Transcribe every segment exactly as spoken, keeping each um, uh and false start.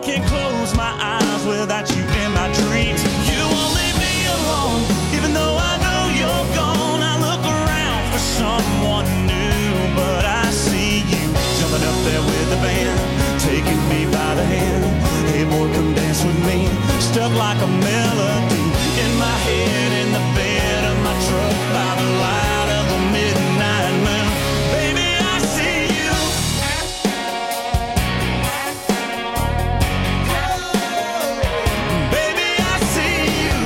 can't close my eyes without you in my dreams. You won't leave me alone, even though I know you're gone. I look around for someone new, but I see you jumping up there with the band, taking me by the hand. Hey boy, come dance with me. Stuck like a melody in my head, in the bed of my truck, by the light of the midnight moon. Baby, I see you. Baby, I see you.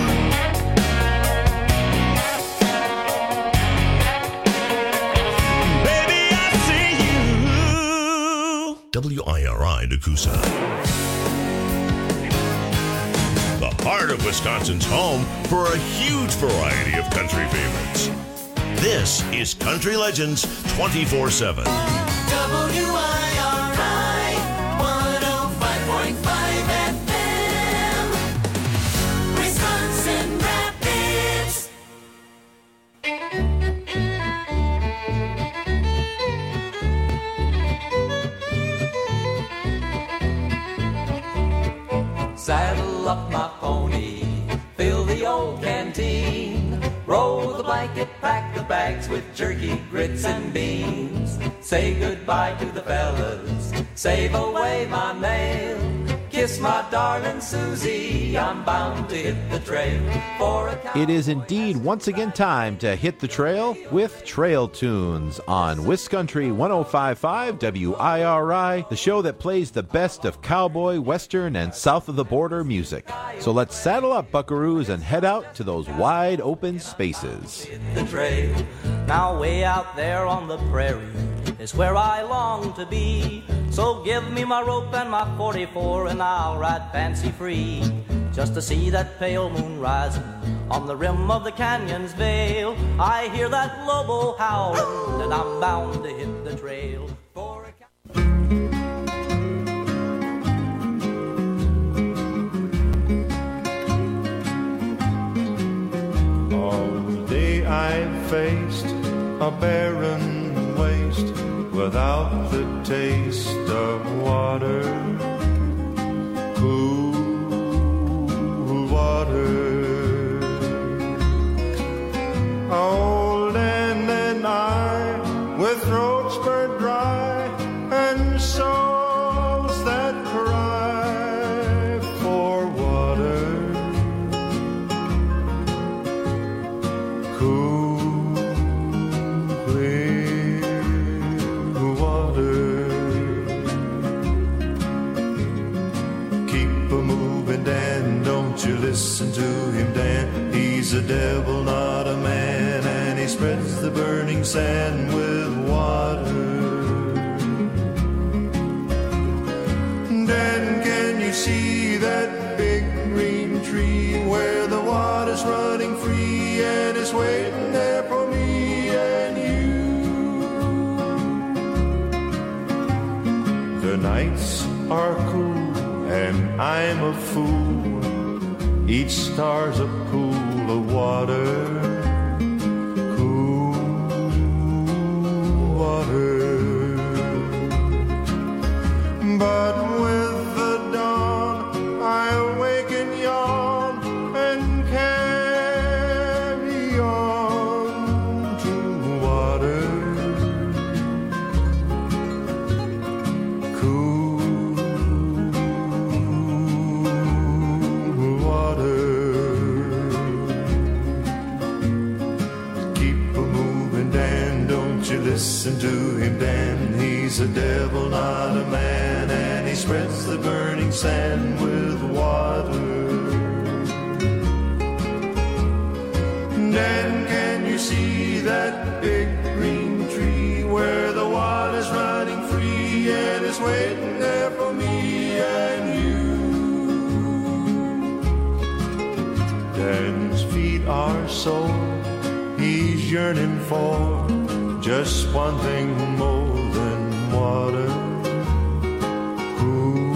Baby, I see you. W I R I Nakusa. The heart of Wisconsin's home for a huge variety of country favorites. This is Country Legends twenty-four seven. W I R I one oh five point five F M, Wisconsin Rapids. Saddle up my pony, fill the old canteen, roll the blanket, pack the bags with jerky, grits, and beans. Say goodbye to the fellas, save away my mail. Kiss my darling Susie, I'm bound to hit the trail for a It is indeed once again time to hit the trail with Trail Tunes on Wiscountry one oh five point five W I R I, the show that plays the best of cowboy, western, and south of the border music. So let's saddle up, buckaroos, and head out to those wide open spaces. hit the trail. Now way out there on the prairie is where I long to be. So give me my rope and my forty-four and I'll ride fancy free, just to see that pale moon rising on the rim of the canyon's veil. I hear that lobo howling and I'm bound to hit the trail for a All day I faced a barren waste without the taste of water, cool water. Old and then I, with throats burnt dry and souls that cry for water, cool, clear water. Keep a moving, Dan, don't you listen to him, Dan. He's a devil, not a man, and he spreads the burning sand with water. Dan, can you see that big green tree where the water's running free and it's waiting there for me and you? The nights are cool and I'm a fool. Each star's a pool of water, cool water. But with the dawn I awake and yawn and carry on to water, cool water. Keep a moving, Dan, don't you listen to him, Dan. He's a devil, not a man, and he spreads the burning sand with water. Dan, can you see that big green tree where the water's running free and it's waiting there for me and you? Dan's feet are sore, he's yearning for just one thing more than water, cool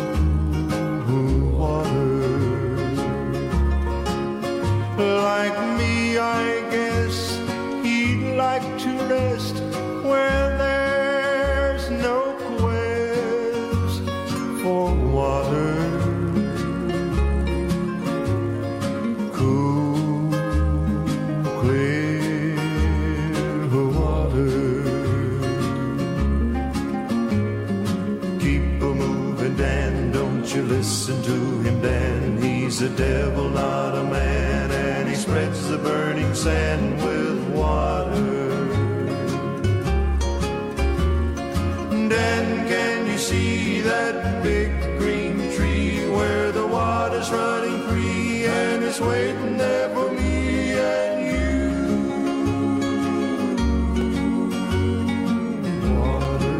water. Like me, I guess he'd like to rest where there's no quest for water. water, cool, clear water. Keep a moving, Dan, don't you listen to him, Dan. He's a devil, not a man, and he spreads the burning sand with water. Dan, can you see that big green tree where the water's running free and it's waiting there for me and you? Water.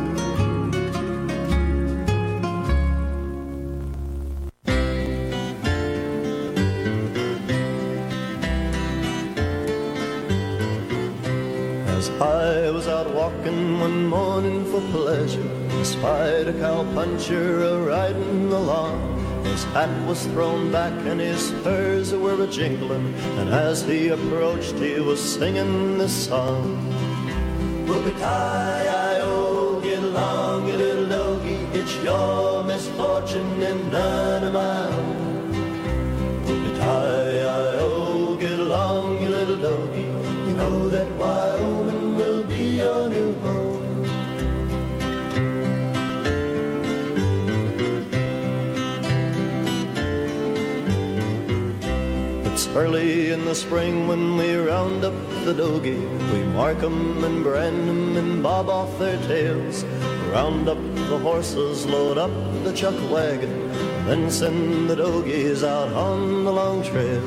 As I was out walking one morning for pleasure, I spied a cowpuncher a-riding along. His hat was thrown back and his spurs were a-jingling, and as he approached he was singing this song. Whoopie-tie-I-O, get along, you little doggy, it's your misfortune and none of my own. Whoopie-tie-I-O, get along, you little doggy, you know that Wyoming will be your new home. It's early in the spring when we round up the dogie. We mark 'em and brand 'em and bob off their tails. Round up the horses, load up the chuck wagon, then send the dogies out on the long trail.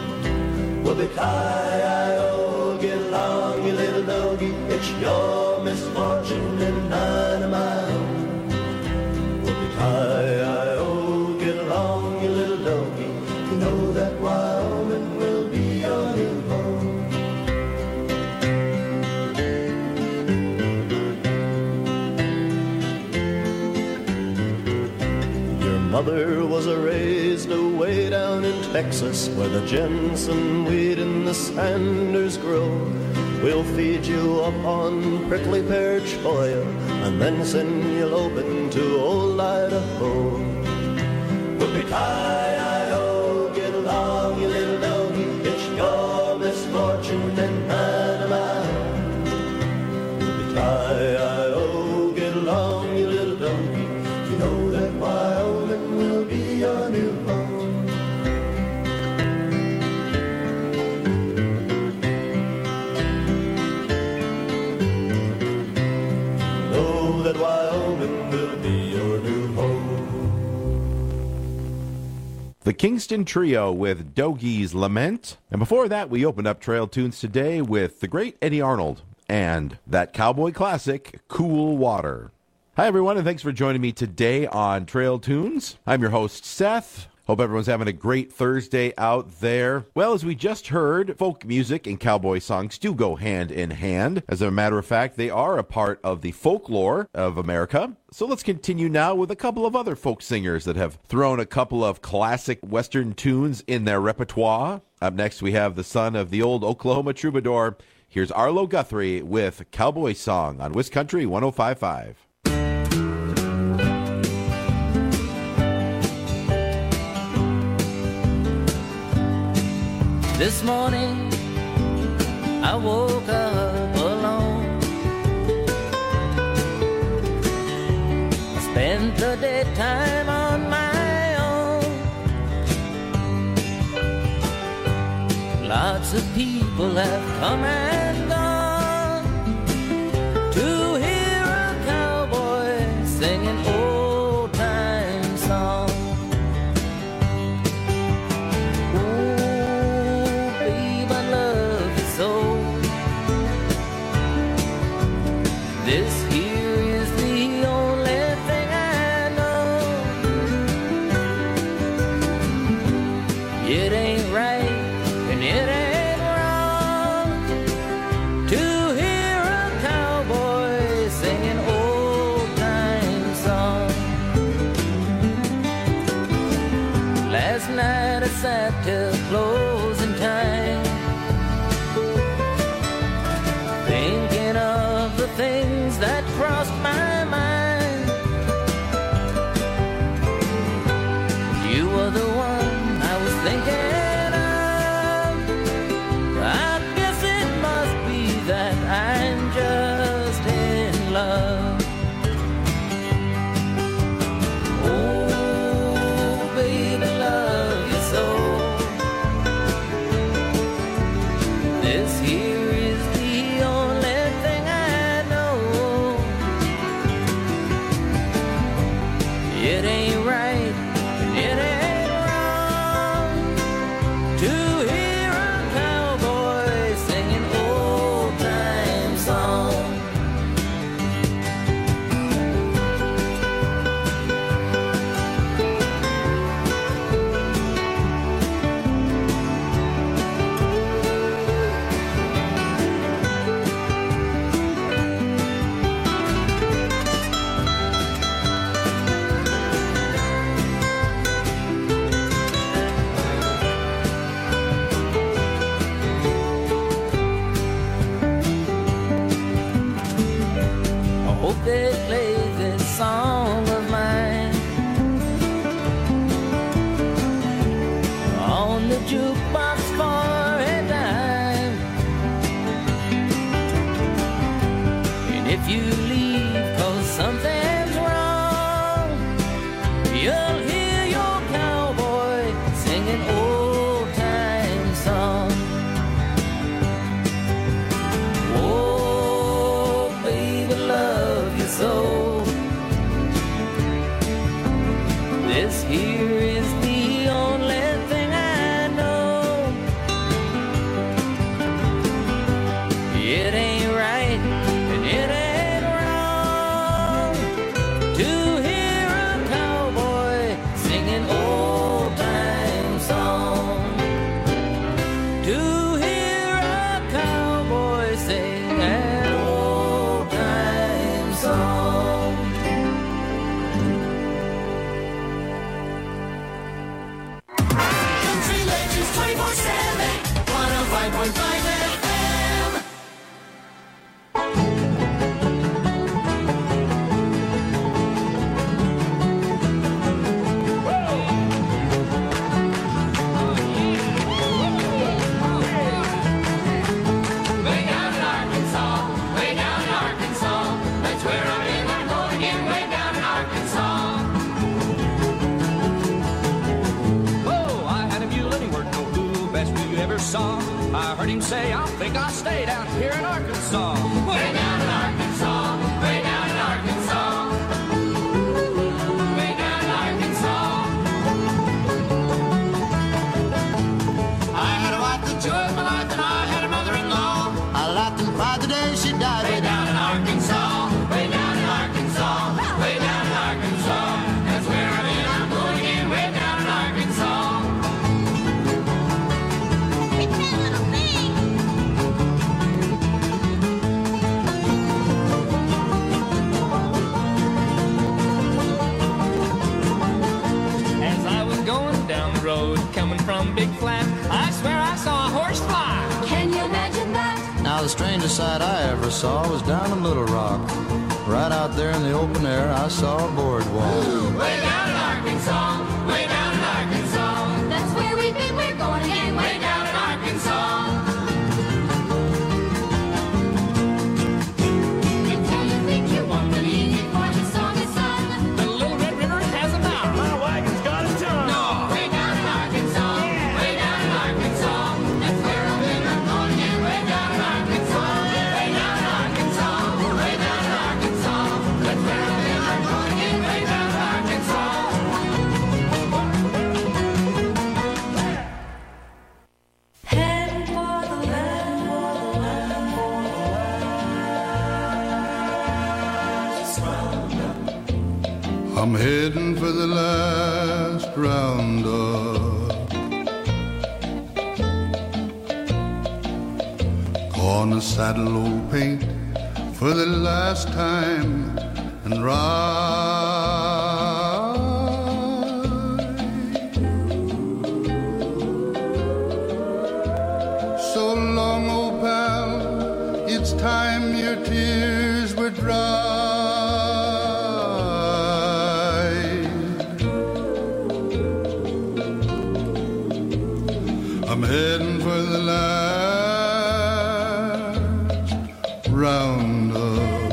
Whoopie-tie-I-O, get along, you little doggie, it's your misfortune and none of my own. Whoopie-tie-I-O, get along, you little doggie, you know that Wyoming will be your new home. Your mother was a raised away down in Texas, where the Jensen weed and the Sanders grow. We'll feed you up on prickly pear cholla and then send you loping to old Idaho. Whoopie-tie-I-O, get along, you little doggy, it's your misfortune and none of my own. Whoopie-tie-I-O, get along, you little doggy, you know that Wyoming will be your new home. Know that Wyoming will be your new home. The Kingston Trio with Dogie's Lament. And before that, we opened up Trail Tunes today with the great Eddie Arnold and that cowboy classic, Cool Water. Hi, everyone, and thanks for joining me today on Trail Tunes. I'm your host, Seth. Hope everyone's having a great Thursday out there. Well, as we just heard, folk music and cowboy songs do go hand in hand. As a matter of fact, they are a part of the folklore of America. So let's continue now with a couple of other folk singers that have thrown a couple of classic Western tunes in their repertoire. Up next, we have the son of the old Oklahoma troubadour. Here's Arlo Guthrie with Cowboy Song on Wiz Country one oh five point five. This morning I woke up alone. I spent the daytime on my own. Lots of people have come and gone to hear a cowboy singing old time songs. This here is the only thing I know. It ain't right and it ain't wrong to hear a cowboy singing old time song. Last night I sat till closing time, thinking of the things that crossed my mind. thinking of. I guess it must be that I'm just in love. Oh, baby, love you so. This here is the only thing I know. It ain't right, it ain't wrong to hear a cowboy singing old time songs. I hope they play this song of mine on the jukebox for a dime. And if you leave 'cause something's wrong, you'll hear your cowboy singing old time songs. Oh, baby, love you so. This here is the only thing I know. It ain't right and it ain't wrong to hear a cowboy singing old time songs. To hear a cowboy sing an old time song. Country Legends twenty-four seven, one oh five point five F M. Way down in Arkansas, way down in Arkansas. That's where I've been, I'm going again, way down in Arkansas. Oh, I had a mule and he worked no fool, best mule you ever saw. I heard him say, I think I'll stay down here in Arkansas. Way down in Arkansas, way down in Arkansas. Way down in Arkansas. I had a wife that chose my life and I had a mother-in-law. I laughed and cried the day she died. Way down in Arkansas, way down in Arkansas, way down in Arkansas. That's where I've been, I'm going again, way down in Arkansas. As I was going down the road, coming from Big Flat, I swear I saw a horse fly. Can you imagine that? Now the strangest sight I ever saw was down in Little Rock. Right out there in the open air, I saw a boardwalk. Way down in Arkansas, way down in Arkansas. That's where we've been, we're going again, Way down in Arkansas. until you think you won't believe before the song is sung. The Little Red River has a mouth. My wagon's got a tongue. Way down in Arkansas, way down in Arkansas. That's where I've been, I'm going again, way down in Arkansas. Way down in Arkansas, way down in Arkansas. That's where I've been, I'm going again, way down in Arkansas. Heading for the land, for the land, for the land. I'm heading for the last roundup. Gonna saddle old paint for the last time and ride. So long, old pal, it's time your tears were dry. for the last roundup.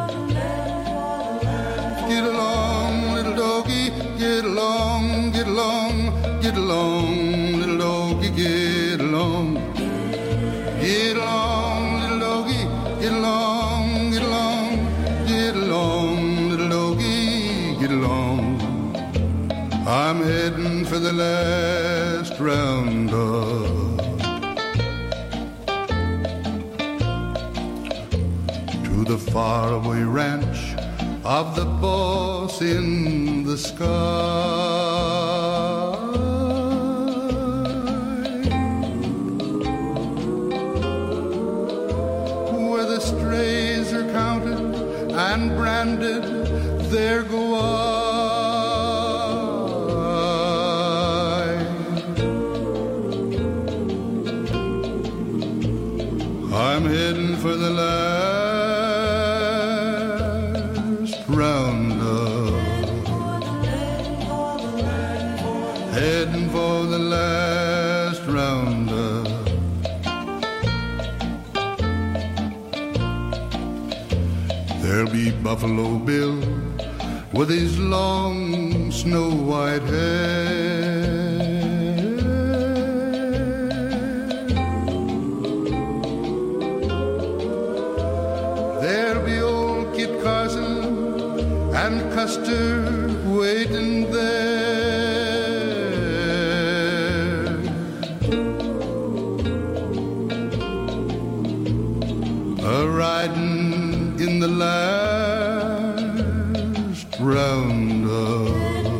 Get along, little doggy, get along, get along, get along, little doggy, get along. Get along, little doggy, get along, get along, get along, little doggy, get along. I'm heading for the last roundup. To the faraway ranch of the boss in the sky. Strays are counted and branded, there go I. I'm heading for the last roundup. Heading for the last roundup. There'll be Buffalo Bill with his long snow white hair. There'll be old Kit Carson and Custer waiting there. A riding in the last roundup.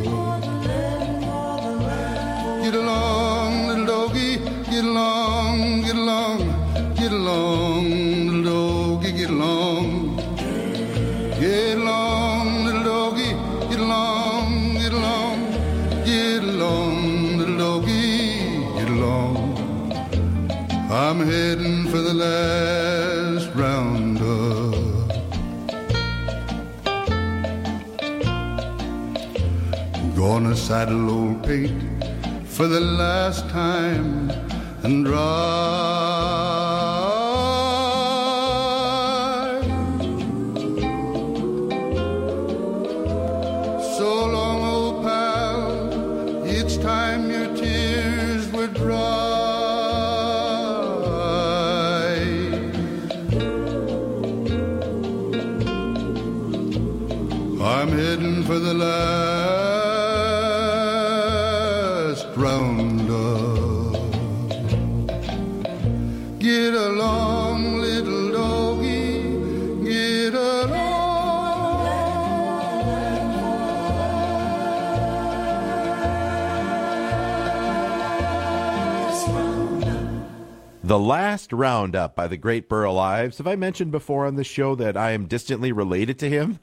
Get along, little doggy, get along, get along, get along, little doggy, get along. Get along, little doggy, get along, get along, get along, little doggy, get along. I'm heading for the last roundup. Gonna saddle old Pate for the last time and drive. So long, old pal, it's time your tears were dry. I'm heading for the last roundup. Get along, little doggy, get along. The Last Roundup by the great Burl Ives. Have I mentioned before on the show that I am distantly related to him?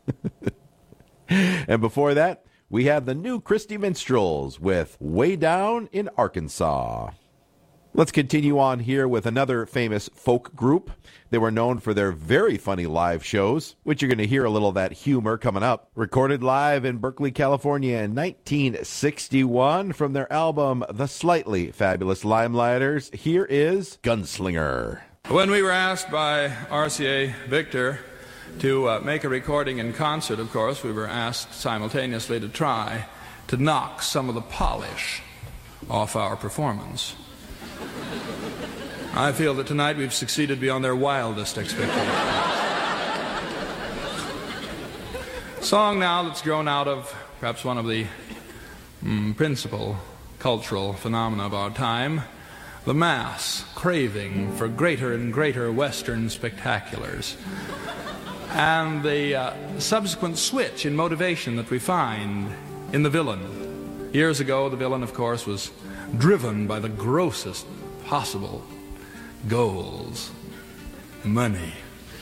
And before that, we have the New Christy Minstrels with Way Down in Arkansas. Let's continue on here with another famous folk group. They were known for their very funny live shows, which you're going to hear a little of that humor coming up. Recorded live in Berkeley, California in nineteen sixty-one from their album The Slightly Fabulous Limelighters, here is Gunslinger. When we were asked by R C A Victor to uh, make a recording in concert, of course, we were asked simultaneously to try to knock some of the polish off our performance. I feel that tonight we've succeeded beyond their wildest expectations. Song now that's grown out of perhaps one of the mm, principal cultural phenomena of our time, the mass craving for greater and greater Western spectaculars, and the uh, subsequent switch in motivation that we find in the villain. Years ago, the villain, of course, was driven by the grossest possible goals. Money.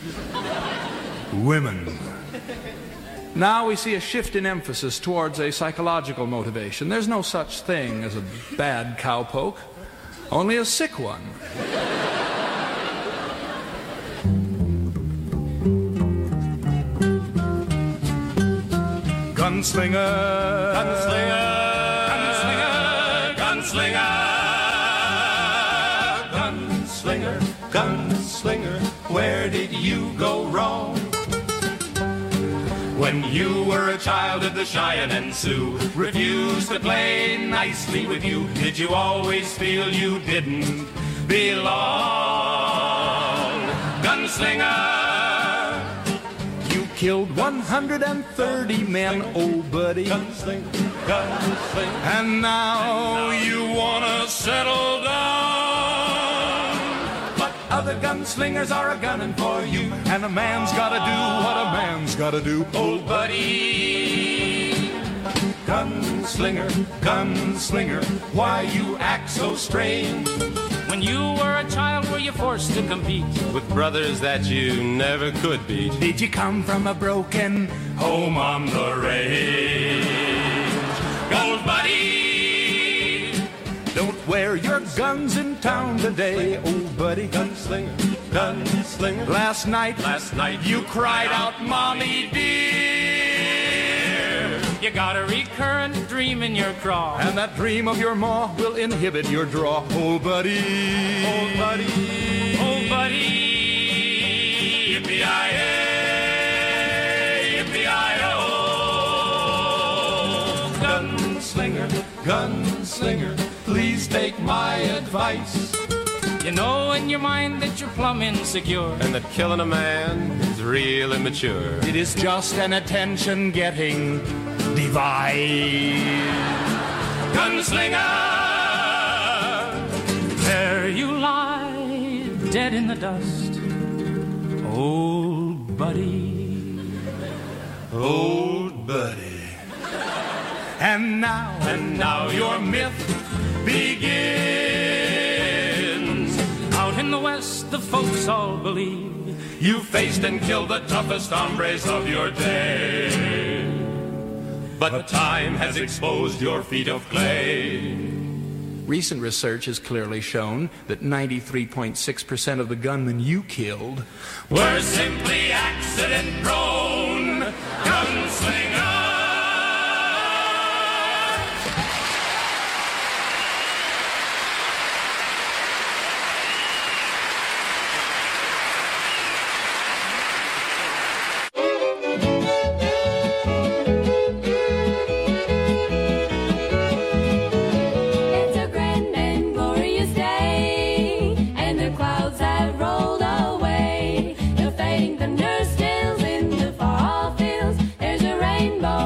Women. Now we see a shift in emphasis towards a psychological motivation. There's no such thing as a bad cowpoke, only a sick one. Gunslinger, gunslinger, gunslinger, gunslinger. Gunslinger, gunslinger, where did you go wrong? When you were a child of the Cheyenne and Sioux, refused to play nicely with you, did you always feel you didn't belong? Gunslinger, you killed one hundred thirty men, oh buddy. Gunslinger, gunslinger, and now you wanna settle down. But other gunslingers are a gunning for you, and a man's gotta do what a man's gotta do, old buddy. Gunslinger, gunslinger, why you act so strange? When you were a child, were you forced to compete with brothers that you never could beat? Did you come from a broken home on the range? Old buddy, don't wear your guns in town today, old buddy. Gunslinger, gunslinger, last night, last night you cried out, mommy dear. You got a recurrent dream in your craw, and that dream of your maw will inhibit your draw, old buddy. Old buddy, old buddy. Yippee-yi-yay, yippee-yi-oh. Gunslinger, gunslinger, please take my advice. You know in your mind that you're plumb insecure, and that killing a man is real immature. It is just an attention-getting device. Gunslinger, there you lie, dead in the dust, old buddy. Old buddy. And now, and now your myth begins. Out in the West, the folks all believe you faced and killed the toughest hombres of your day. But time has exposed your feet of clay. Recent research has clearly shown that ninety-three point six percent of the gunmen you killed were simply accident-prone gunslingers. Rainbow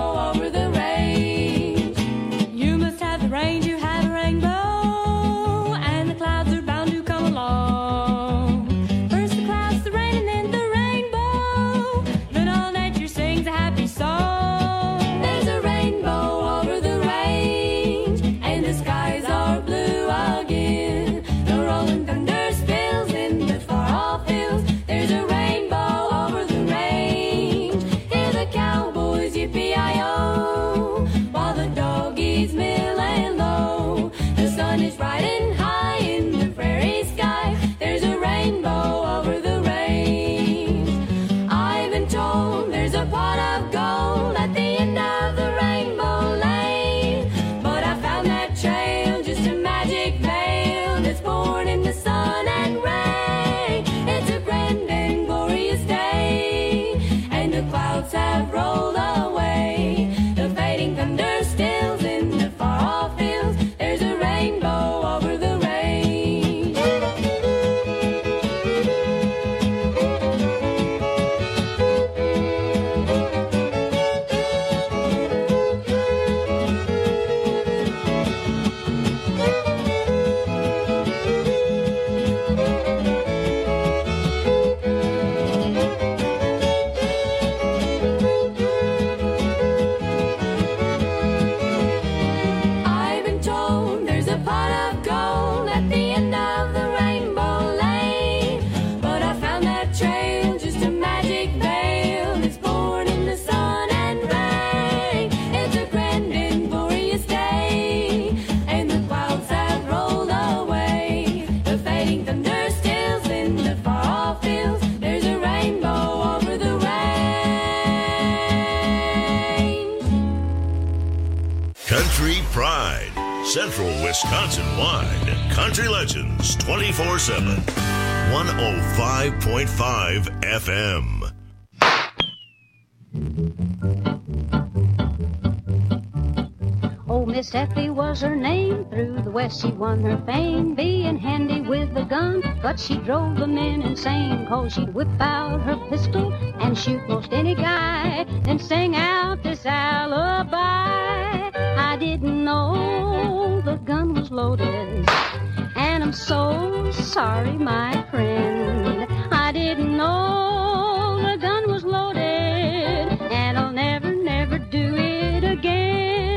Central Wisconsin-wide, Country Legends twenty-four seven, one oh five point five F M. Oh, Miss Effie was her name. Through the West she won her fame, being handy with a gun. But she drove the men insane, 'cause she'd whip out her pistol and shoot most any guy, then sing out this alibi. I didn't know the gun was loaded, and I'm so sorry, my friend. I didn't know the gun was loaded, and I'll never, never do it again.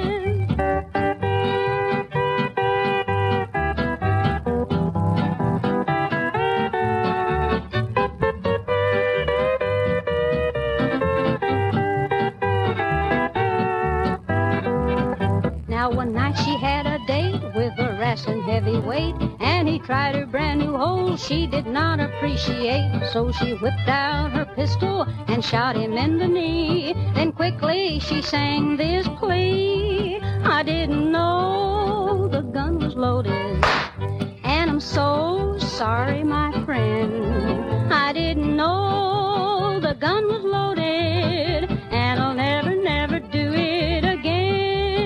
Now one night she had a date with a wrestling heavyweight, and he tried her brand new hole she did not appreciate. So she whipped out her pistol and shot him in the knee. Then quickly she sang this plea: I didn't know the gun was loaded, and I'm so sorry, my friend. I didn't know the gun was loaded, and I'll never, never do it again.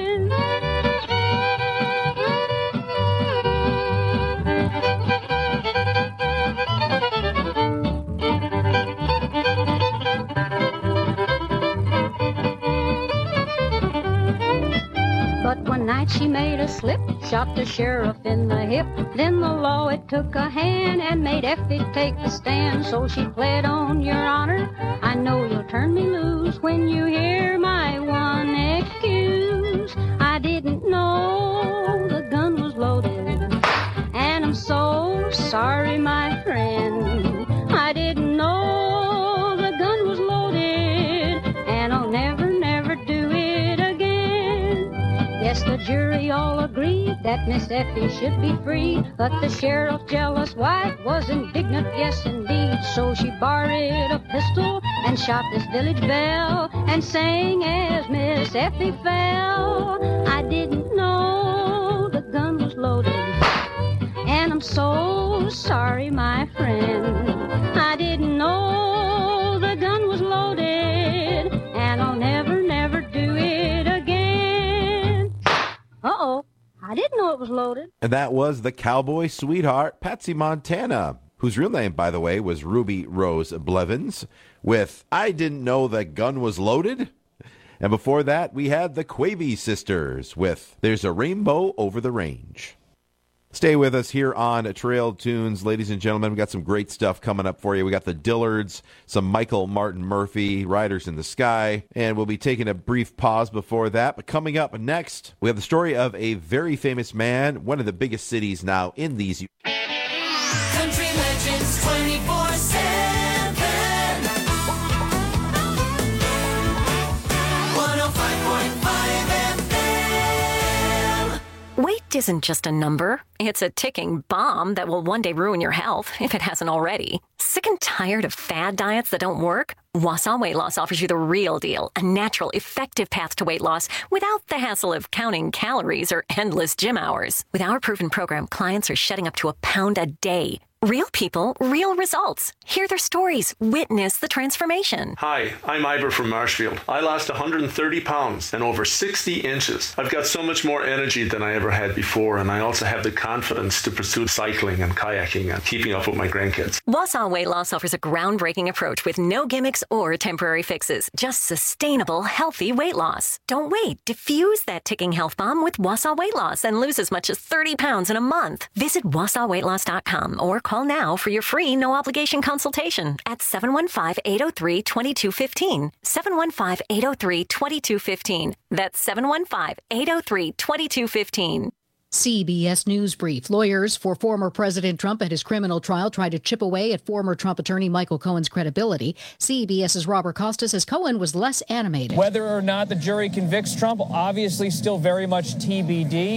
But one night she made a slip, shot the sheriff in the hip. Then the law, it took a hand and made Effie take the stand. So she pled on, Your Honor, I know you'll turn me loose when you hear my one excuse. I didn't know the gun was loaded, and I'm so sorry, my friend. I didn't know the gun was loaded, and I'll never, never do it again. Yes, the jury all agreed that Miss Effie should be free, but the sheriff's jealous wife was indignant, yes indeed. So she borrowed a pistol and shot this village belle, and sang as Miss Effie fell: I didn't know the gun was loaded, and I'm so sorry, my friend. I didn't know the gun was loaded, and I'll never, never do it again. Uh-oh, I didn't know it was loaded. And that was the cowboy sweetheart, Patsy Montana, whose real name, by the way, was Ruby Rose Blevins, with I Didn't Know the Gun Was Loaded. And before that, we had the Quavey Sisters with There's a Rainbow Over the Range. Stay with us here on Trail Tunes, ladies and gentlemen. We got some great stuff coming up for you. We got the Dillards, some Michael Martin Murphey, Riders in the Sky, and we'll be taking a brief pause before that. But coming up next, we have the story of a very famous man, one of the biggest cities now in these. Country Legends twenty-four seven. one oh five point five F M. Weight isn't just a number. It's a ticking bomb that will one day ruin your health, if it hasn't already. Sick and tired of fad diets that don't work? Wausau Weight Loss offers you the real deal, a natural, effective path to weight loss without the hassle of counting calories or endless gym hours. With our proven program, clients are shedding up to a pound a day. Real people, real results. Hear their stories. Witness the transformation. Hi, I'm Ivor from Marshfield. I lost one hundred thirty pounds and over sixty inches. I've got so much more energy than I ever had before, and I also have the confidence to pursue cycling and kayaking and keeping up with my grandkids. Wausau Weight Loss offers a groundbreaking approach with no gimmicks or temporary fixes, just sustainable, healthy weight loss. Don't wait. Diffuse that ticking health bomb with Wausau Weight Loss and lose as much as thirty pounds in a month. Visit wausau weight loss dot com or call now for your free no-obligation consultation at seven one five, eight oh three, two two one five. seven one five, eight oh three, two two one five. That's seven one five, eight oh three, two two one five. C B S News Brief. Lawyers for former President Trump at his criminal trial tried to chip away at former Trump attorney Michael Cohen's credibility. CBS's Robert Costa says Cohen was less animated. Whether or not the jury convicts Trump, obviously still very much T B D.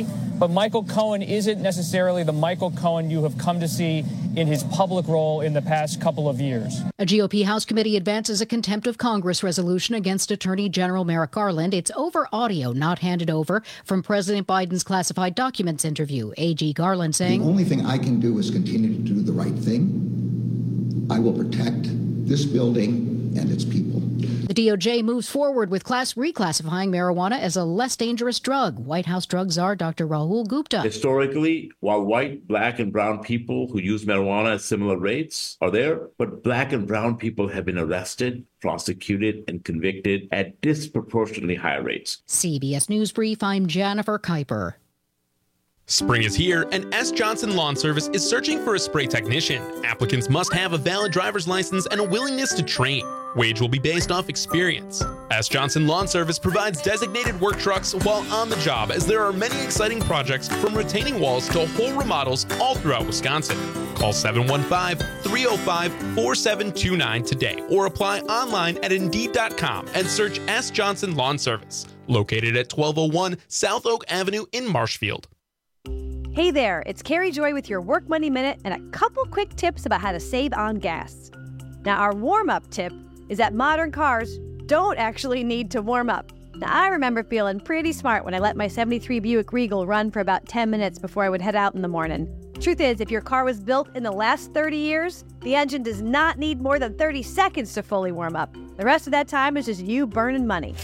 but Michael Cohen isn't necessarily the Michael Cohen you have come to see in his public role in the past couple of years. A G O P House committee advances a contempt of Congress resolution against Attorney General Merrick Garland. It's over audio not handed over from President Biden's classified documents interview. A G Garland saying, "The only thing I can do is continue to do the right thing. I will protect this building and its people." The D O J moves forward with class reclassifying marijuana as a less dangerous drug. White House drug czar Doctor Rahul Gupta. Historically, while white, black, and brown people who use marijuana at similar rates are there, but black and brown people have been arrested, prosecuted, and convicted at disproportionately higher rates. C B S News Brief, I'm Jennifer Kuiper. Spring is here, and S. Johnson Lawn Service is searching for a spray technician. Applicants must have a valid driver's license and a willingness to train. Wage will be based off experience. S. Johnson Lawn Service provides designated work trucks while on the job, as there are many exciting projects from retaining walls to whole remodels all throughout Wisconsin. Call seven one five, three oh five, four seven two nine today or apply online at Indeed dot com and search S. Johnson Lawn Service, located at twelve oh one South Oak Avenue in Marshfield. Hey there, it's Carrie Joy with your Work Money Minute and a couple quick tips about how to save on gas. Now, our warm-up tip is that modern cars don't actually need to warm up. Now, I remember feeling pretty smart when I let my seventy-three Buick Regal run for about ten minutes before I would head out in the morning. Truth is, if your car was built in the last thirty years, the engine does not need more than thirty seconds to fully warm up. The rest of that time is just you burning money.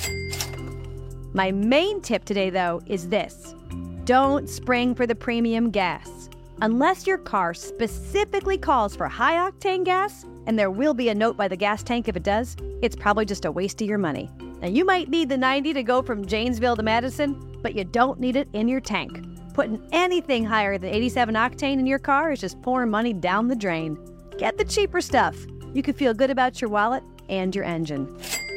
My main tip today, though, is this. Don't spring for the premium gas. Unless your car specifically calls for high-octane gas, and there will be a note by the gas tank if it does, it's probably just a waste of your money. Now, you might need the ninety to go from Janesville to Madison, but you don't need it in your tank. Putting anything higher than eighty-seven octane in your car is just pouring money down the drain. Get the cheaper stuff. You can feel good about your wallet and your engine.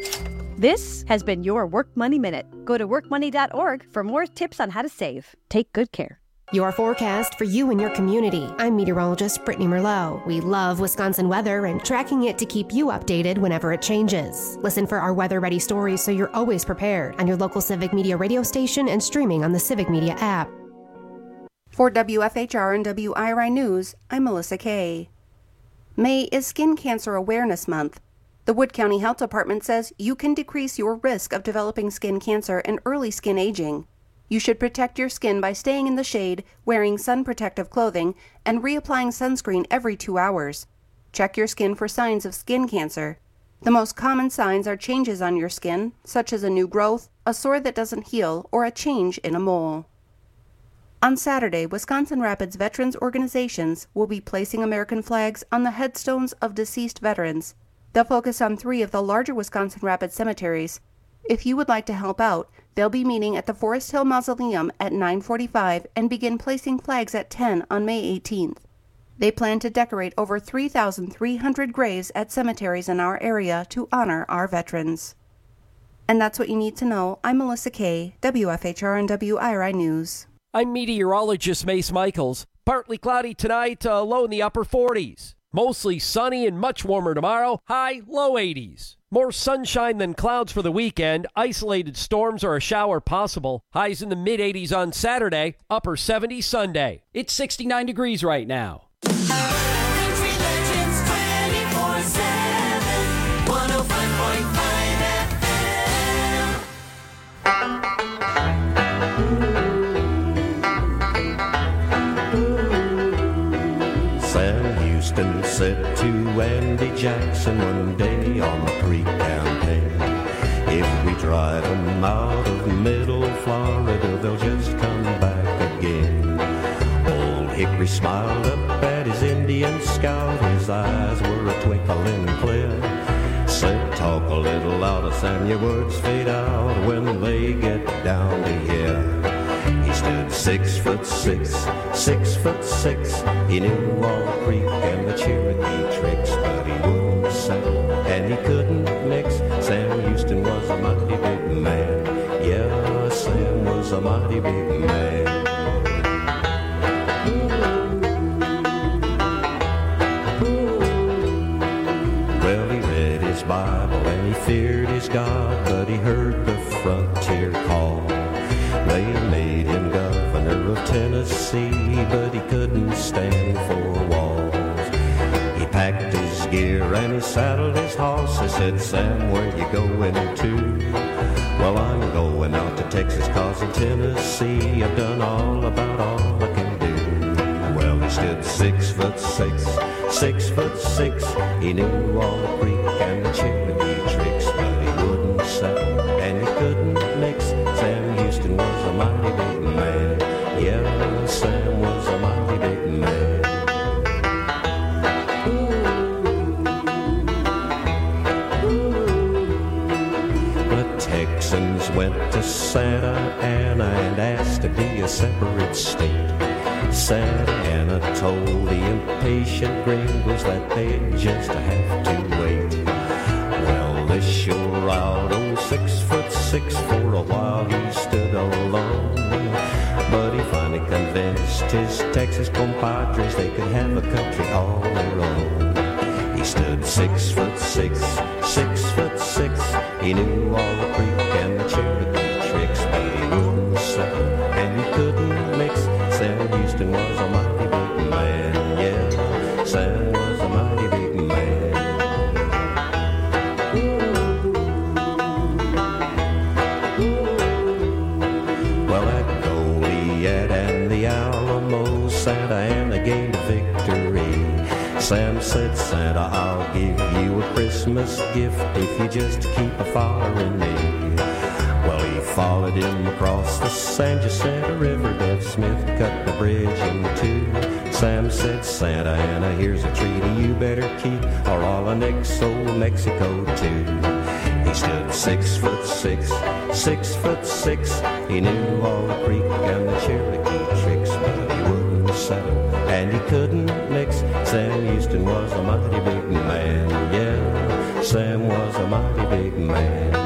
This has been your Work Money Minute. Go to work money dot org for more tips on how to save. Take good care. Your forecast for you and your community. I'm meteorologist Brittany Merlot. We love Wisconsin weather and tracking it to keep you updated whenever it changes. Listen for our weather-ready stories so you're always prepared on your local Civic Media radio station and streaming on the Civic Media app. For W F H R and W I R I News, I'm Melissa Kay. May is Skin Cancer Awareness Month. The Wood County Health Department says you can decrease your risk of developing skin cancer and early skin aging. You should protect your skin by staying in the shade, wearing sun protective clothing, and reapplying sunscreen every two hours. Check your skin for signs of skin cancer. The most common signs are changes on your skin, such as a new growth, a sore that doesn't heal, or a change in a mole. On Saturday, Wisconsin Rapids Veterans Organizations will be placing American flags on the headstones of deceased veterans. They'll focus on three of the larger Wisconsin Rapids cemeteries. If you would like to help out, they'll be meeting at the Forest Hill Mausoleum at nine forty-five and begin placing flags at ten on May eighteenth. They plan to decorate over three thousand three hundred graves at cemeteries in our area to honor our veterans. And that's what you need to know. I'm Melissa Kay, W F H R and W I R I News. I'm meteorologist Mace Michaels. Partly cloudy tonight, uh, low in the upper forties. Mostly sunny and much warmer tomorrow, high, low eighties. More sunshine than clouds for the weekend. Isolated storms or a shower possible. Highs in the mid-eighties on Saturday, upper seventies Sunday. It's sixty-nine degrees right now. Country Legends twenty-four seven, one oh five point five F M. Sam Houston said to Andy Jackson one day on the pre-campaign, if we drive them out of middle Florida, they'll just come back again. Old Hickory smiled up at his Indian scout, his eyes were a twinkling clear. Said, talk a little louder, Sam, your words fade out when they get down to here. He stood six foot six, six foot six. He knew all the Creek and the Cherokee tricks, but he wouldn't settle and he couldn't mix. Sam Houston was a mighty big man. Yeah, Sam was a mighty big man. Well, he read his Bible and he feared his God, but he heard the frontier call. They made him governor of Tennessee, but he couldn't stand four walls. He packed his gear and he saddled his horse. I said, Sam, where you going to? Well, I'm going out to Texas, cause in Tennessee I've done all about all I can do. Well, he stood six foot six, six foot six. He knew all the Creek and the Cherokee tricks, but he wouldn't settle and he couldn't mix. Sam Houston was a mighty big man. Yeah, Sam was a mighty big man. The Texans went to Santa Ana and asked to be a separate state. Santa Ana told the impatient gringos that they'd just have to wait. Well, this sure out old six foot six. For a while he stood alone, but he finally convinced his Texas compadres they could have a country all their own. He stood six foot six, six foot six. He knew all the Creek and the Cherokee tricks, but he wouldn't settle and he couldn't mix. Sam Houston was a mighty big man. Yeah, Sam was a mighty big man. Well, at Goliad and the Alamo, Santa Ana gained a victory. Sam said, Santa, I'll give you a Christmas gift if you just keep a fire in me. Well, he followed him across the San Jacinto River. Dev Smith cut the bridge in two. Sam said, Santa Ana, here's a treaty you better keep, or I'll annex old Mexico too. He stood six foot six, six foot six. He knew all the Creek and the Cherokee tricks, but he wouldn't settle and he couldn't mix. Sam Houston was a mighty big man. Yeah, Sam was a mighty big man.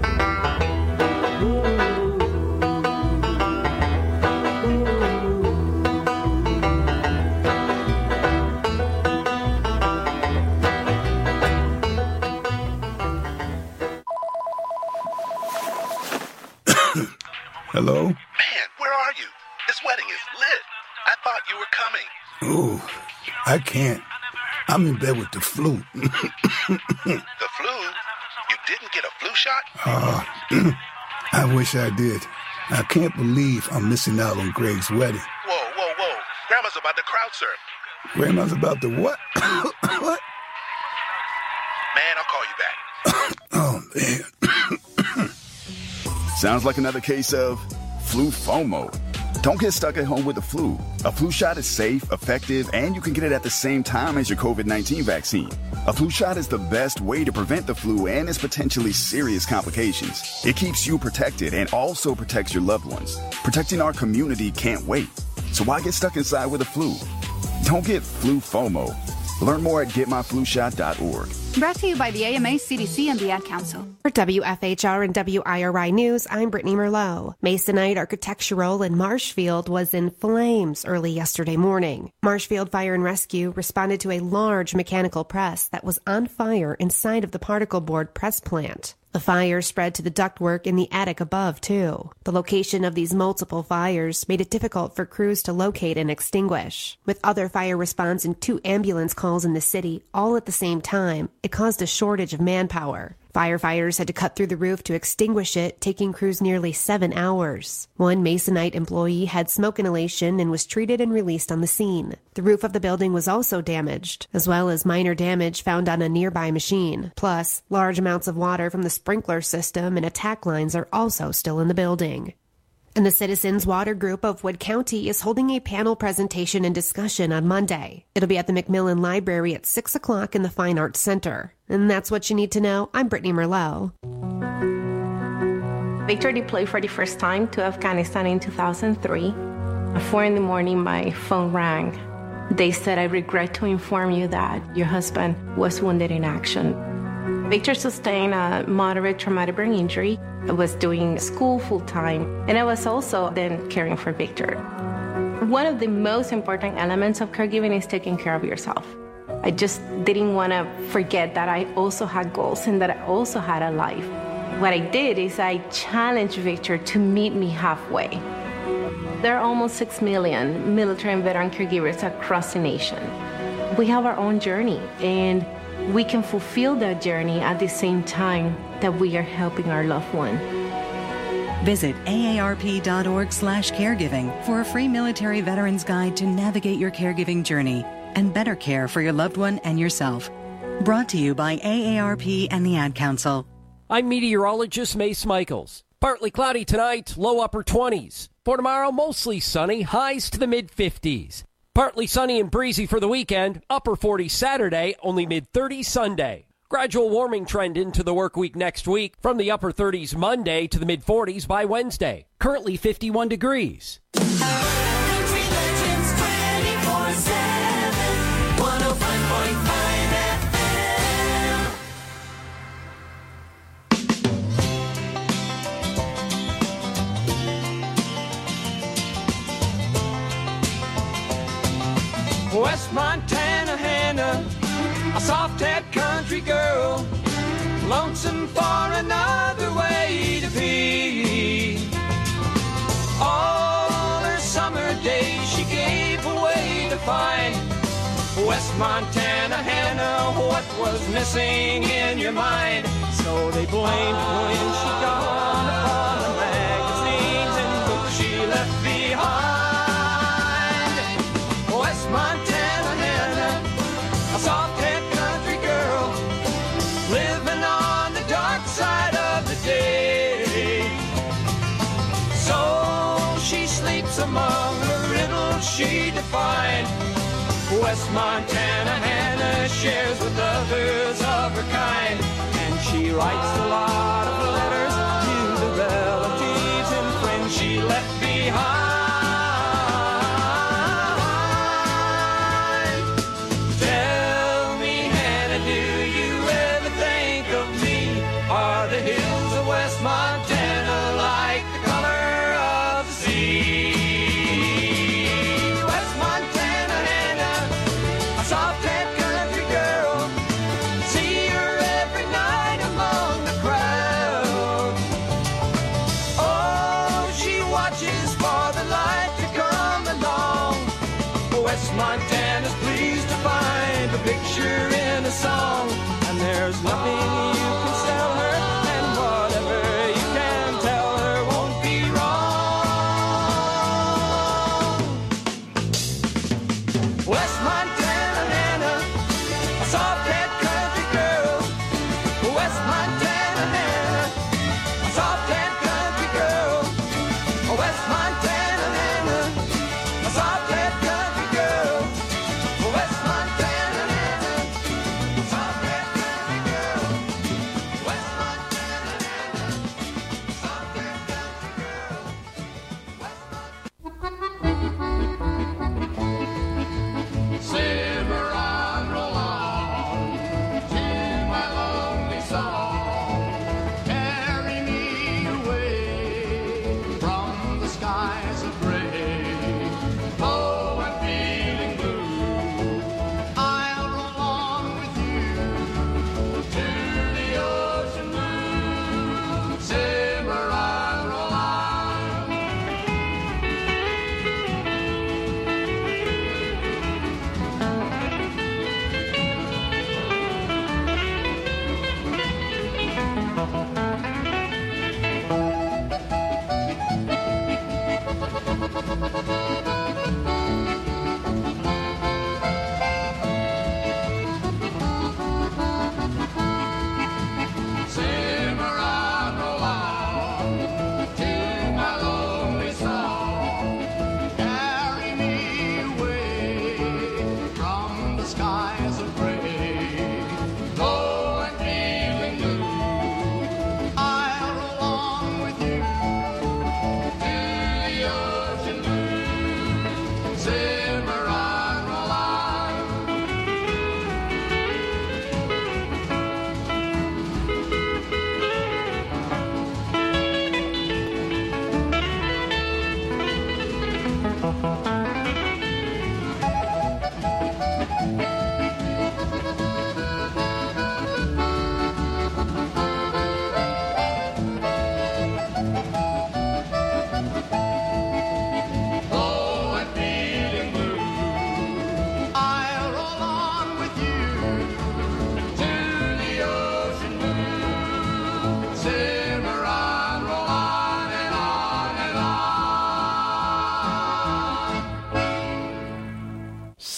Hello? Man, where are you? This wedding is lit. I thought you were coming. Oh, I can't. I'm in bed with the flu. The flu? You didn't get a flu shot? Uh, I wish I did. I can't believe I'm missing out on Greg's wedding. Whoa, whoa, whoa. Grandma's about to crowd surf. Grandma's about to what? What? Man, I'll call you back. Oh, man. Sounds like another case of flu FOMO. Don't get stuck at home with the flu. A flu shot is safe, effective, and you can get it at the same time as your covid nineteen vaccine. A flu shot is the best way to prevent the flu and its potentially serious complications. It keeps you protected and also protects your loved ones. Protecting our community can't wait. So why get stuck inside with the flu? Don't get flu FOMO. Learn more at get my flu shot dot org. Brought to you by the A M A, C D C, and the Ad Council. For W F H R and W I R I News, I'm Brittany Merlot. Masonite Architectural in Marshfield was in flames early yesterday morning. Marshfield Fire and Rescue responded to a large mechanical press that was on fire inside of the particle board press plant. The fire spread to the ductwork in the attic above, too. The location of these multiple fires made it difficult for crews to locate and extinguish. With other fire response and two ambulance calls in the city, all at the same time, it caused a shortage of manpower. Firefighters had to cut through the roof to extinguish it, taking crews nearly seven hours. One Masonite employee had smoke inhalation and was treated and released on the scene. The roof of the building was also damaged, as well as minor damage found on a nearby machine. Plus, large amounts of water from the sprinkler system and attack lines are also still in the building. And the Citizens Water Group of Wood County is holding a panel presentation and discussion on Monday. It'll be at the McMillan Library at six o'clock in the Fine Arts Center. And that's what you need to know. I'm Brittany Merlot. Victor deployed for the first time to Afghanistan in two thousand three. At four in the morning, my phone rang. They said, I regret to inform you that your husband was wounded in action. Victor sustained a moderate traumatic brain injury. I was doing school full-time, and I was also then caring for Victor. One of the most important elements of caregiving is taking care of yourself. I just didn't want to forget that I also had goals and that I also had a life. What I did is I challenged Victor to meet me halfway. There are almost six million military and veteran caregivers across the nation. We have our own journey, and we can fulfill that journey at the same time that we are helping our loved one. Visit A A R P dot org slash caregiving for a free military veterans guide to navigate your caregiving journey and better care for your loved one and yourself. Brought to you by A A R P and the Ad Council. I'm meteorologist Mace Michaels. Partly cloudy tonight, low upper twenties. For tomorrow, mostly sunny, highs to the mid-fifties. Partly sunny and breezy for the weekend, upper forties Saturday, only mid-thirties Sunday. Gradual warming trend into the work week next week, from the upper thirties Monday to the mid-forties by Wednesday. Currently fifty-one degrees. Country Legends twenty-four seven, one oh five point five F M. West Montana Hannah, a soft-head country girl, lonesome for another way to be. All her summer days she gave away to find West Montana Hannah. What was missing in your mind? So they blamed when she gone upon the magazines and books she left behind. West Montana Hannah, a soft-head country girl, living on the dark side of the day. So she sleeps among the riddles she defined. West Montana Hannah shares with others of her kind, and she writes a lot of letters to the relatives and friends she left behind. Tell me, Hannah, do you ever think of me? Are the hills of West Montana like the color of the sea? West Montana Hannah, a soft-head country girl, see her every night among the crowd. Oh, she watches for the light to come along. West Montana's pleased to find a picture in a song, and there's nothing you can sell her, and whatever you can tell her won't be wrong. West Montana Hannah, a soft-head country girl. West Montana Hannah, a soft-head country girl. West Montana Hannah, a soft-head country girl. West Montana Hannah, a soft-head country girl. West Montana Hannah, a soft-head country girl. West Montana. Say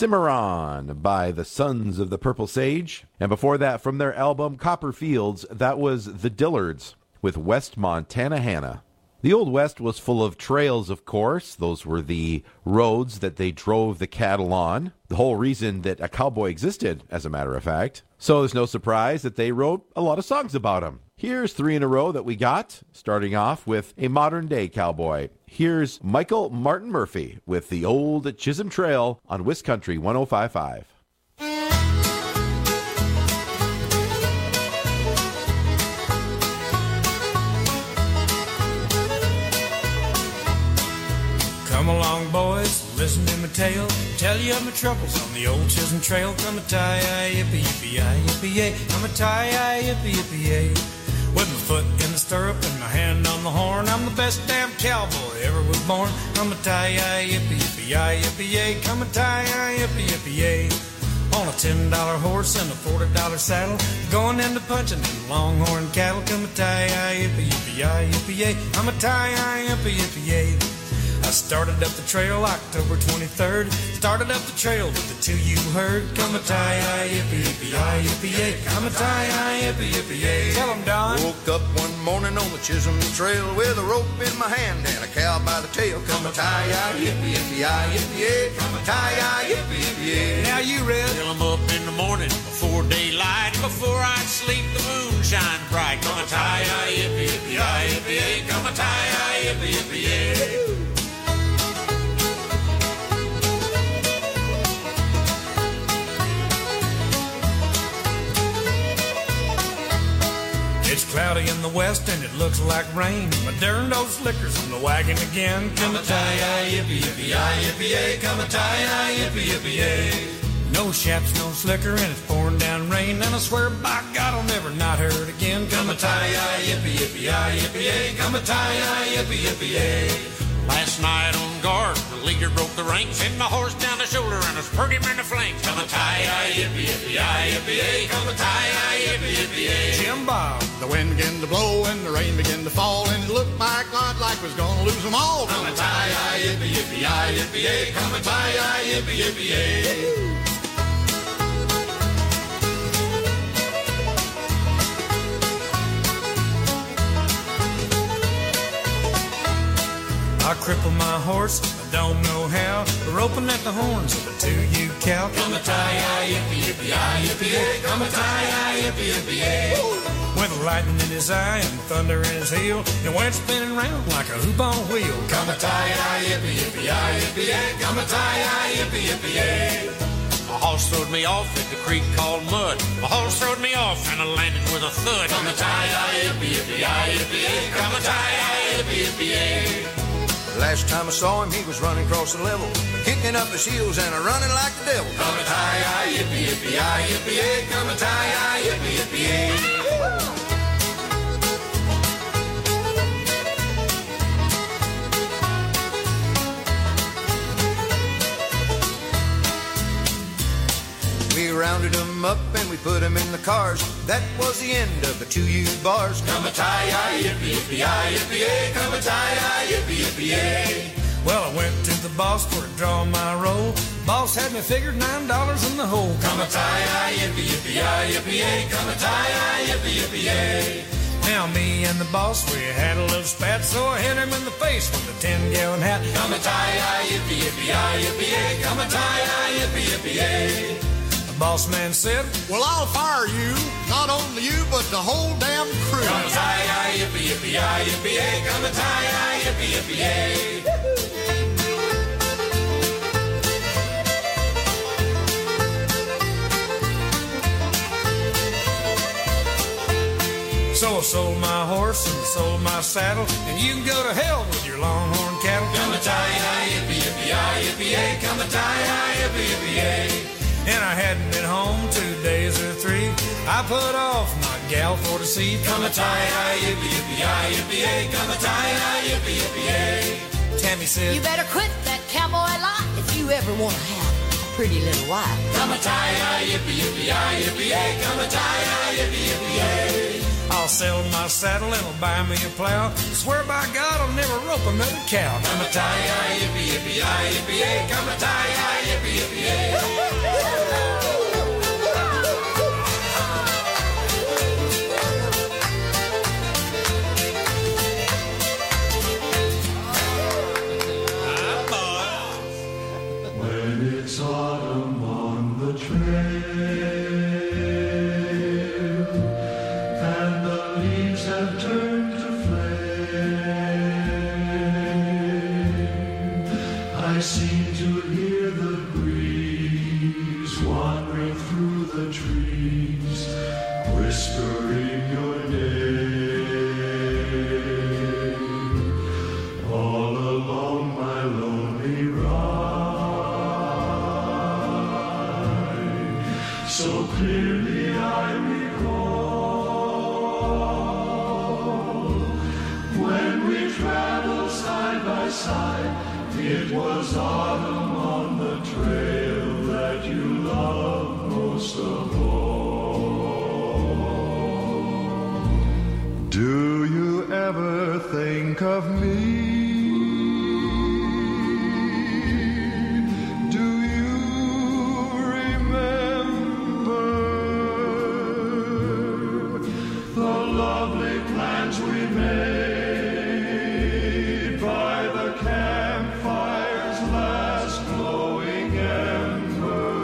Cimarron by the Sons of the Purple Sage. And before that, from their album Copperfields, that was the Dillards with West Montana Hannah. The Old West was full of trails, of course. Those were the roads that they drove the cattle on. The whole reason that a cowboy existed, as a matter of fact. So it's no surprise that they wrote a lot of songs about him. Here's three in a row that we got, starting off with a modern-day cowboy. Here's Michael Martin Murphey with the Old Chisholm Trail on Wiscountry one oh five point five. Come along, boys, listen to my tale. Tell you of my troubles on the old Chisholm Trail. Come a tie-yi, yippee-yippee-yi, yippee-yay. Come a tie-yi, yippee-yippee-yay. With my foot in the stirrup and my hand on the horn, I'm the best damn cowboy ever was born. Come a tie-yi, yippee-yippee-yi, yippee-yay. Come a tie-yi, yippee-yippee-yay. On a ten dollar horse and a forty dollar saddle, going into punching them longhorn cattle. Come a tie-yi, yippee-yippee-yi, yippee-yay. I'm a tie-yi, yippee-yippee-yay. I started up the trail October twenty-third. Started up the trail with the two you heard. Come a tie-yi, yippee-yippee-yi, yippee-yay. Come a tie-yi, yippee-yippee-yay. Tell 'em, Don. Woke up one morning on the Chisholm Trail with a rope in my hand and a cow by the tail. Come a tie-yi, yippee-yippee-yi, yippee-yay. Come a tie-yi, yippee-yippee-yay. Now you, Red. Till I'm up in the morning before daylight. Before I sleep, the moon shine bright. Come a tie-yi, yippee-yippee-yi, yippee-yay. Come a tie-yi, yippee-yippee-yay. It's cloudy in the west and it looks like rain. My darned old slicker's on the wagon again. Come a tie-yi, yippee-yippee-yi, yippee-yay. Come a tie-yi, yippee-yippee-yay. No shaps, no slicker, and it's pouring down rain. And I swear by God I'll never not hear it again. Come a tie-yi, yippee-yippee-yi, yippee-yay. Come a tie-yi, yippee-yippee-yay. Last night on guard, the leader broke the ranks, hit my horse down the shoulder and I spurred him in the flanks. Come a tie-yi, yippee-yippee-yi, yippee-yay. Come a tie-yi, yippee-yippee-yay. Jim Bob. The wind began to blow and the rain began to fall, and it looked my God like was gonna lose them all. Come a tie-yi, yippee-yippee-yi, yippee-yay. Come a tie-yi, yippee-yippee-yay. I crippled my horse, I don't know how, roping at the horns of a two-you cow. Come a tie-yi, yippee-yippee-yi, yippee-yay. Come a tie-yi, yippee-yippee-yay. With lightning in his eye and thunder in his heel, it went spinning round like a hoop on wheel. Come a tie-yi, yippee-yippee-yi, yippee-yay. Come a tie-yi, yippee-yippee-yay. My horse throwed me off at the creek called Mud. My horse throwed me off and I landed with a thud. Come a tie-yi, yippee-yippee-yi, yippee-yay. Come a tie-yi, yippee-yippee-yay. Last time I saw him, he was running across the level, kicking up his heels and a running like the devil. Come a tie-yi, yippee-yippee-yi, yippee-yay. Come a tie-yi, yippee-yippee-yay. We rounded them up and we put them in the cars. That was the end of the two-U bars. Come a tie-yi, yippee-yippee-yi, yippee-yay. Come a tie-yi, yippee-yippee-yay. Well, I went to the boss for to draw my roll. Boss had me figured nine dollars in the hole. Come a tie-yi, yippee-yippee-yi, yippee-yay. Come a tie-yi, yippee-yippee-yay. Now me and the boss, we had a little spat, so I hit him in the face with a ten-gallon hat. Come a tie-yi, yippee-yippee-yi, yippee-yay. Come a tie-yi, yippee-yippee-yay. The boss man said, well, I'll fire you, not only you, but the whole damn crew. Come a tie-yi, yippee-yippee-yi, yippee-yay. Come a tie-yi, yippee-yippee-yay. So I sold my horse and sold my saddle, and you can go to hell with your longhorn cattle. Come a tie-yi, yippee-yippee-yi, yippee-yay. Come a tie-yi, yippee-yippee-yay. And I hadn't been home two days or three. I put off my gal for to see. Come a tie-yi, yippee-yippee-yi, yippee-yay. Come a tie-yi, yippee-yippee-yay. Tammy said, you better quit that cowboy life if you ever want to have a pretty little wife. Come a tie-yi, yippee-yippee-yi, yippee-yay. Come a tie-yi, yippee-yippee-yay. I'll sell my saddle and I'll buy me a plow. I swear by God I'll never rope another cow. Come a tie-yi, yippee-yippee-yi, yippee-yay. Come a tie-yi, yippee-yippee-yay. it's autumn on the trail, and the leaves have turned to flame. I seem to hear the breeze wandering through the trees, whispering your name. All along my lonely ride, so clearly I recall when we traveled side by side. It was autumn on the trail that you loved most of all. Do you ever think of me? Do you remember the lovely plans we made by the campfire's last glowing ember?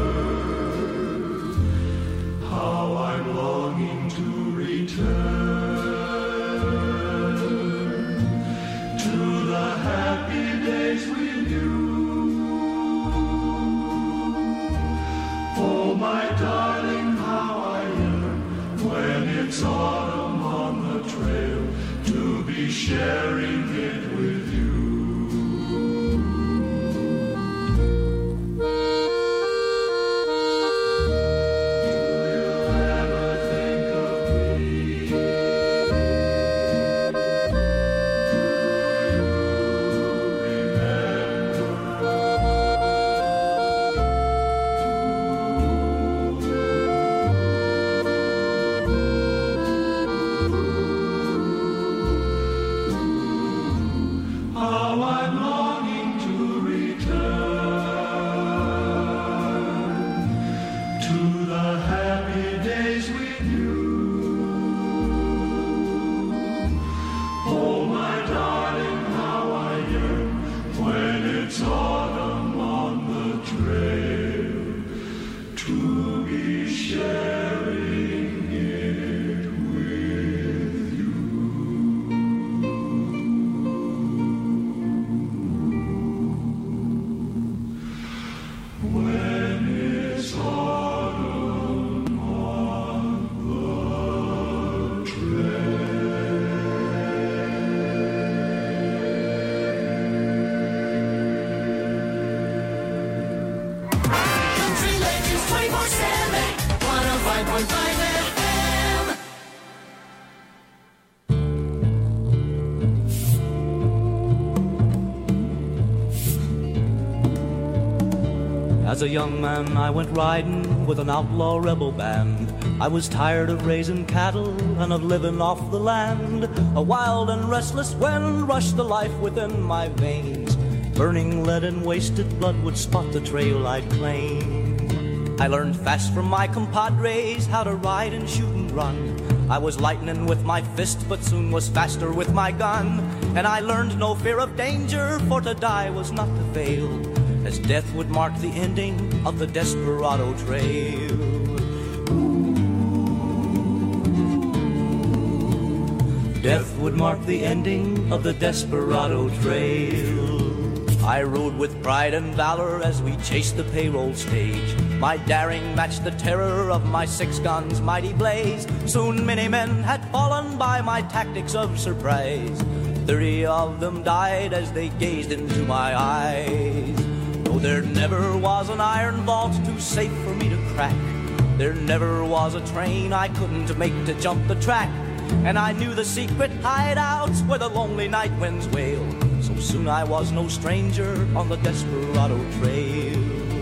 How I'm longing to return to the happy days we knew. Oh, my darling, how I yearn when it's autumn on the trail to be sharing it with you. How I'm longing to return to the happy days we knew. Oh, my darling, how I yearn when it's autumn on the trail to be sharing it with you. When it's autumn on the Country Legends twenty-four seven, one oh five point five F M. As a young man, I went riding with an outlaw rebel band. I was tired of raising cattle and of living off the land. A wild and restless wind rushed the life within my veins. Burning lead and wasted blood would spot the trail I'd claim. I learned fast from my compadres how to ride and shoot and run. I was lightning with my fist, but soon was faster with my gun. And I learned no fear of danger, for to die was not to fail, as death would mark the ending of the Desperado Trail. Death would mark the ending of the Desperado Trail. I rode with pride and valor as we chased the payroll stage. My daring matched the terror of my six guns' mighty blaze. Soon many men had fallen by my tactics of surprise. Thirty of them died as they gazed into my eyes. Oh, there never was an iron vault too safe for me to crack. There never was a train I couldn't make to jump the track. And I knew the secret hideouts where the lonely night winds wail. So soon I was no stranger on the Desperado Trail.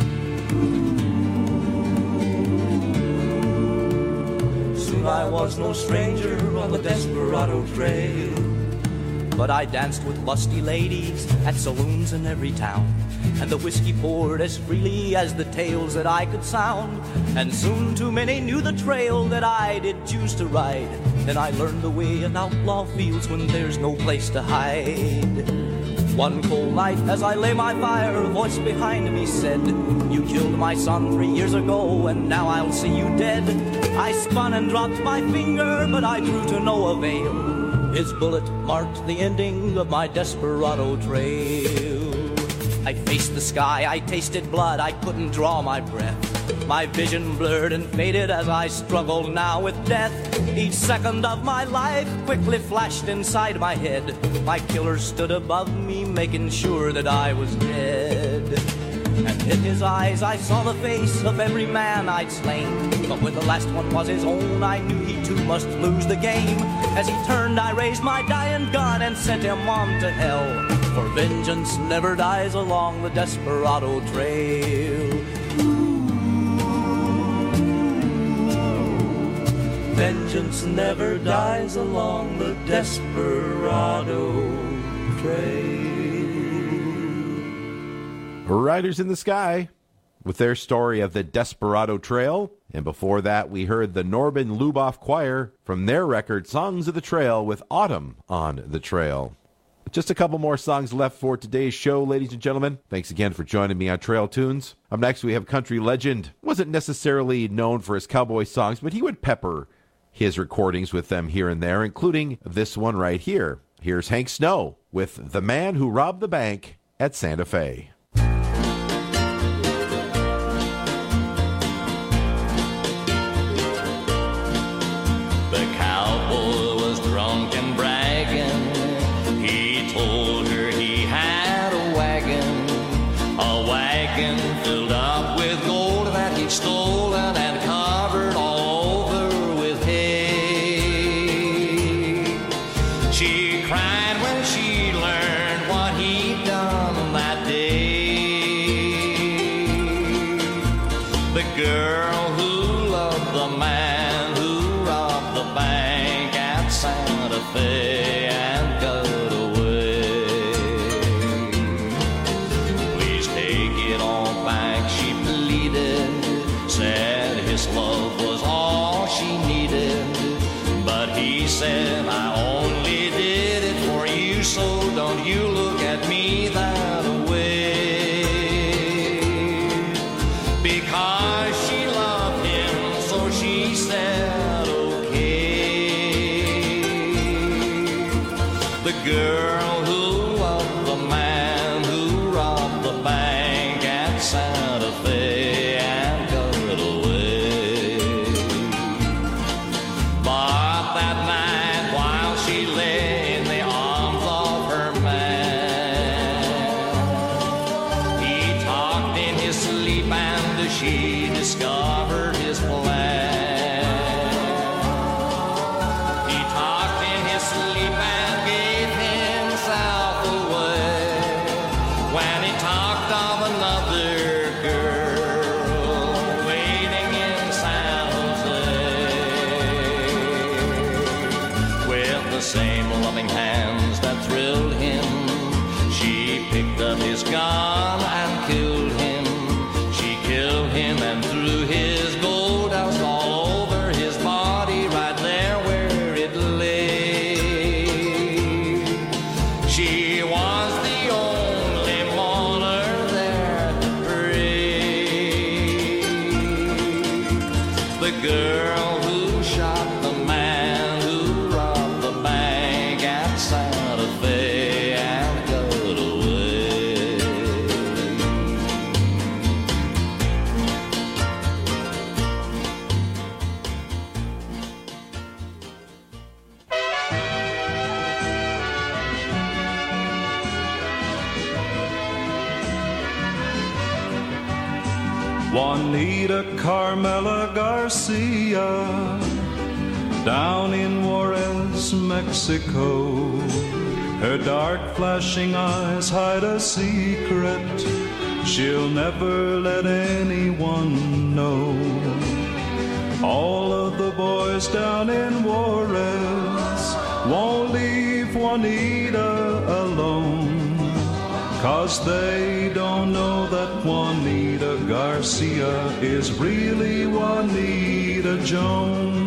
Soon I was no stranger on the Desperado Trail. But I danced with lusty ladies at saloons in every town, and the whiskey poured as freely as the tales that I could sound. And soon too many knew the trail that I did choose to ride. Then I learned the way an outlaw feels when there's no place to hide. One cold night as I lay my fire, a voice behind me said, "You killed my son three years ago, and now I'll see you dead." I spun and dropped my finger, but I drew to no avail. His bullet marked the ending of my desperado trail. I faced the sky, I tasted blood, I couldn't draw my breath. My vision blurred and faded as I struggled now with death. Each second of my life quickly flashed inside my head. My killer stood above me, making sure that I was dead. And in his eyes I saw the face of every man I'd slain. But when the last one was his own, I knew he too must lose the game. As he turned, I raised my dying gun and sent him on to hell. For vengeance never dies along the desperado trail. Vengeance never dies along the desperado trail. Riders in the Sky with their story of the Desperado Trail. And before that, we heard the Norbin Luboff Choir from their record Songs of the Trail with Autumn on the Trail. Just a couple more songs left for today's show, ladies and gentlemen. Thanks again for joining me on Trail Tunes. Up next, we have country legend. Wasn't necessarily known for his cowboy songs, but he would pepper his recordings with them here and there, including this one right here. Here's Hank Snow with The Man Who Robbed the Bank at Santa Fe. Stolen and covered all over with hay. She cried when she learned what he'd done that day. The girl who loved the man who robbed the bank at Santa Fe and got away. Please take it all back, she pleaded. Said his love was all she needed, but he said, I only did it for you, so don't you look at me that way. Because she loved him, so she said, okay. The girl who loved the man who robbed the bank at Santa Fe. She discovered his plan. He talked in his sleep and gave himself away. When he talked of another girl waiting in San Jose, with the same loving hands that thrilled him, she picked up his gun and killed him. Killed him and threw his gold dust all over his body, right there where it lay. She was the only mourner there to pray. The girl who shot the man who robbed the bank at Santa Fe and got away. Juanita Carmela Garcia, down in Juarez, Mexico. Her dark flashing eyes hide a secret she'll never let anyone know. All of the boys down in Juarez won't leave Juanita alone, 'cause they don't know that Juanita Garcia is really Juanita Jones.